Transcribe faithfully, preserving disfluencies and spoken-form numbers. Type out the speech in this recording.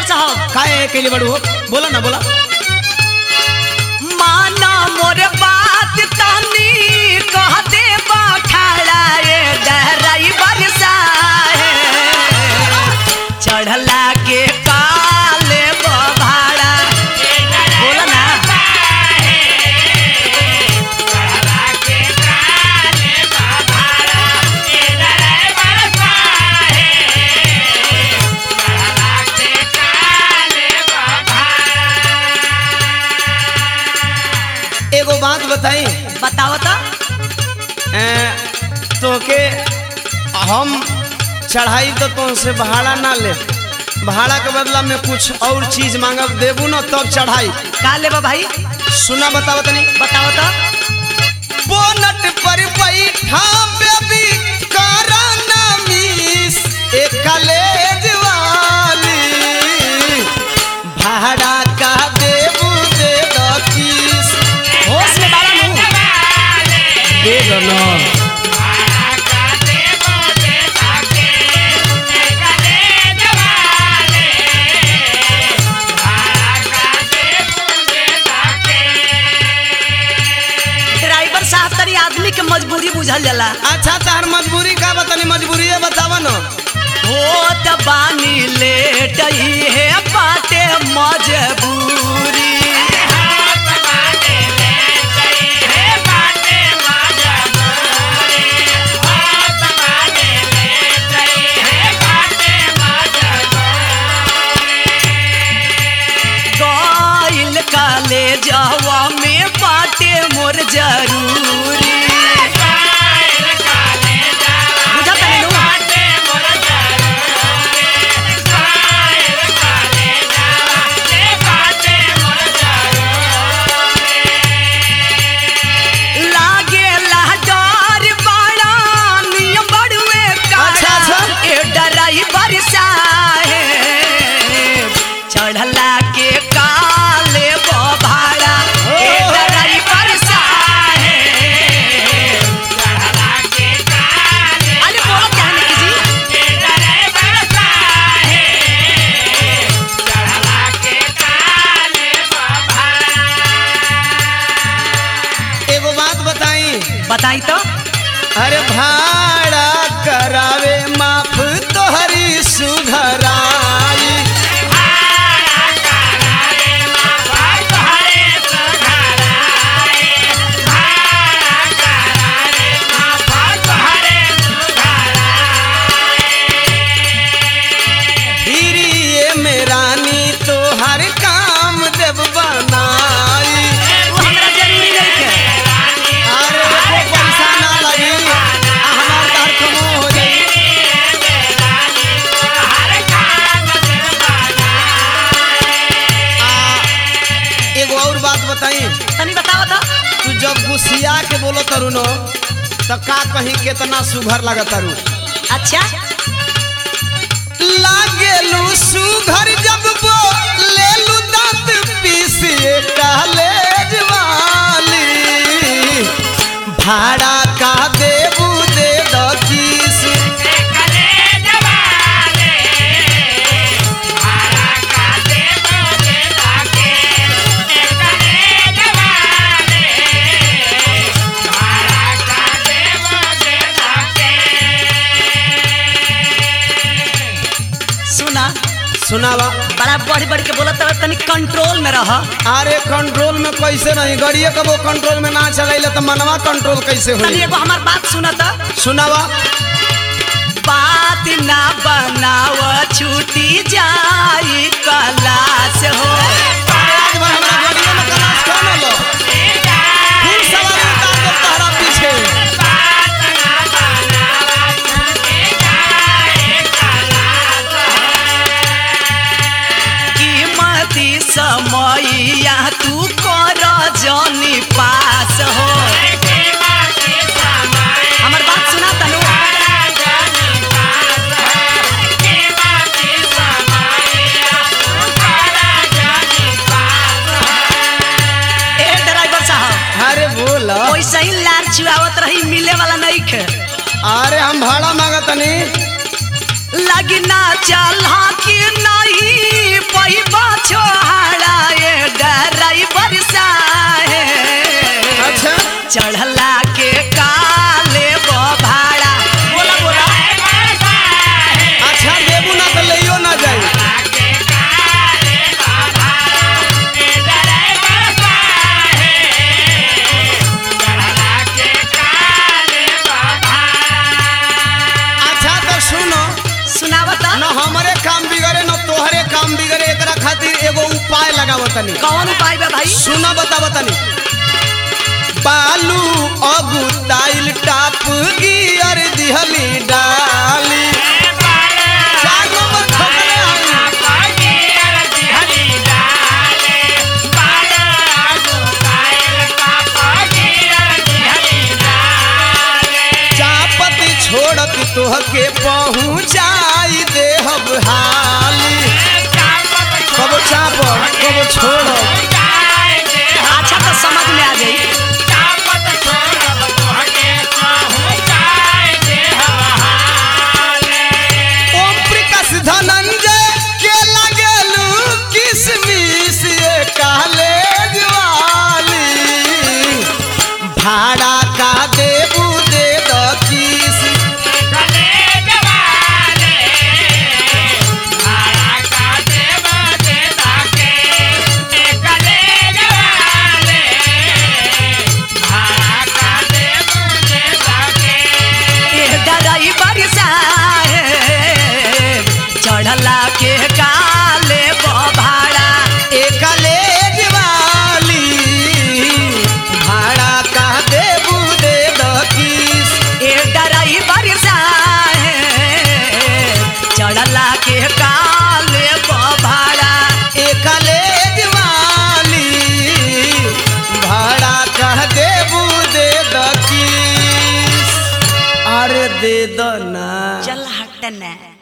साहब काहे के लिए बड़ू हो? बोला ना बोला। माना मोर बात तानी कह दे बखाड़ा ए ड्राइवर साहब चढ़ला के काले भाड़ा बोला ना। एगो बात बताई बताओ तो तो के हम चढ़ाई तो तुमसे भाड़ा ना ले, भाड़ा के बदला में कुछ और चीज मांगब देबू ना तब चढ़ाई। का लेबा भाई? सुना बताओ तनी। बताओ तो बोनट पर बैठा बेबी कराना मिस एक कॉलेज वाली भाड़ा का देबू दे दो किस। होश में बाला मुंह दे दो ना। ड्राइवर साहब तरी आदमी के मजबूरी बुझल जाला। अच्छा तार मजबूरी का बतानी, मजबूरी है बतावा ना। हो त बानी लेट है बाटे मजबूरी गइल कॉलेजवा में बाटे मोर जरूरी बुझत नहीं नु? लागे लहदार बाड़ा नियम बड़ुए काड़ा। अच्छा, अच्छा। ए ड्राइवर साहब चढ़ला के काले भाड़ा ए ड्राइवर साहब चढ़ला के काले। अरे बोलो क्या है निकी जी? ए ड्राइवर साहब चढ़ला के काले भाड़ा। एगो बात बताई। बताई तो अरे भाड़ा करावे माफ तोहरी सुधराई। हिरिये में रानी तोहर काम देव बनाई। वो हमरा जरूरी नहीं है। अरे एको पैसा ना लगी आ हमार तार कमो हो जाई। आ, एगो और बात बताई। तनी बताओ तो तू जब गुस्सिया के बोलो तारू नो तो का कहीं केतना सुघर लगत तारू। अच्छा लागेलू सुघर जब बोलेलू दांत पीसिए कॉलेज वाली भाड़ा का देबू दे दो किस। सुना सुनावा। बड़ा बढ़ बढ़ के बोलत है, तनी कंट्रोल में रह। अरे कंट्रोल में कैसे नहीं, गाड़िए कबो कंट्रोल में ना चलाइले तो मनवा कंट्रोल कैसे तनी होई। एगो हमार बात सुना तो सुनावा। बात ना बनाव छूटी जाई क्लास हो। आज बार हमरा गाड़िए में क्लास कौन लो फुल सवारी उतार दो तहरा पीछे। कीमती समैया तू कर जनी पास हो। हमार बात सुना तनु ए ड्राइवर साहब अरे बोला। वैसे ही लार चुआवत रही, मिले वाला नहीं खे। अरे हम भाड़ा मांगतनी। लगना चला कि नहीं पही बछोहाड़ा ये ड्राइवर साहेब अच्छा चढ़ला के काले बो भाड़ा बोला बोला अच्छा देबू ना तो लइयो ना जाई अच्छा तो सुनो सुनावता न हमरे काम बिगड़े न तोहरे काम बिगड़े एकरा खातिर एगो उपाय लगावतनी कौन उपाय बा भाई सुना बतावतनी बालू अगुताइल टाप गियर दिहली डाली चार नंबर ठोकले हई चापती छोड़त तोहके पहुँचाई देहब हाली कबो चाप कबो छोड़ अच्छा तो समझ में आ गई ओम प्रकाश धनंजय के लगलू किसमिस ये कॉलेज वाली भाड़ा का देबू दे दो किस ड्राइवर साहेब चढ़ला के काले बो भाड़ा एक कॉलेज वाली भाड़ा का देबू दे दो किस ए ड्राइवर साहेब चढ़ला के काले बो भाड़ा एक कॉलेज वाली भाड़ा का देबू दे दो किस अरे दे दो ना चल हटना